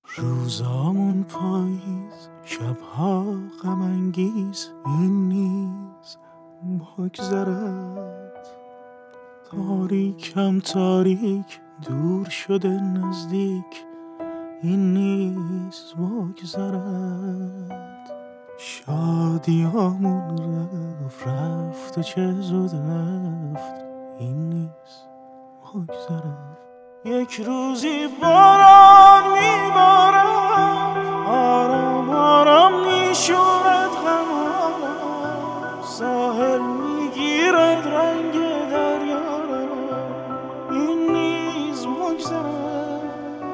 روزامون پاییز، شبها غم انگیز، این نیز بگذرد. تاریکم تاریک، دور شده نزدیک، این نیز بگذرد. شادیامون رفت و چه زود رفت، این نیز بگذرد. یک روزی باران میبارد، آرام آرام میشورد غمانم، ساحل میگیرد رنگ دریا را، این نیز بگذرد.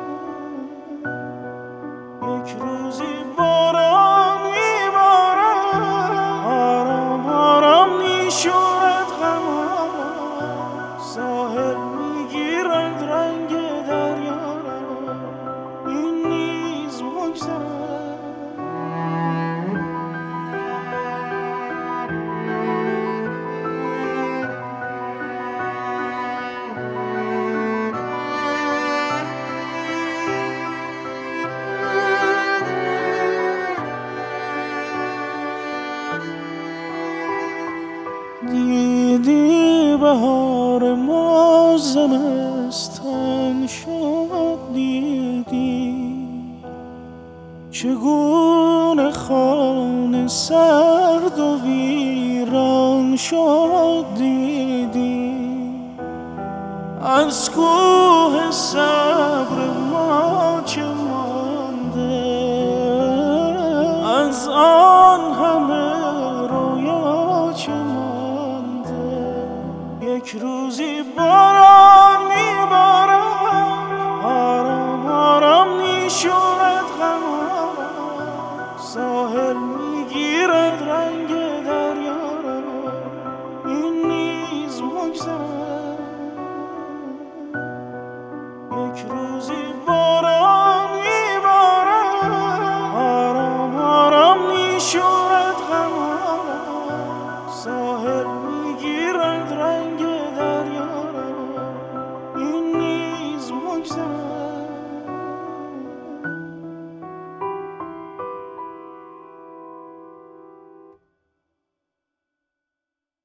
یک روزی باران میبارد، آرام آرام میشورد غمانم، ساحل میگیرد رنگ دریا را، این نیز بگذرد. دیدی بهار ما زمستان شد، دیدی چگونه خانه سرد و ویران شد، دیدی از کوه صبر ما چه مانده، از آن همه رویا چه مانده. یک روزی باران میبارد، آرام آرام میشورد غمانم، ساحل میگیرد رنگ دریا را، این نیز بگذرد.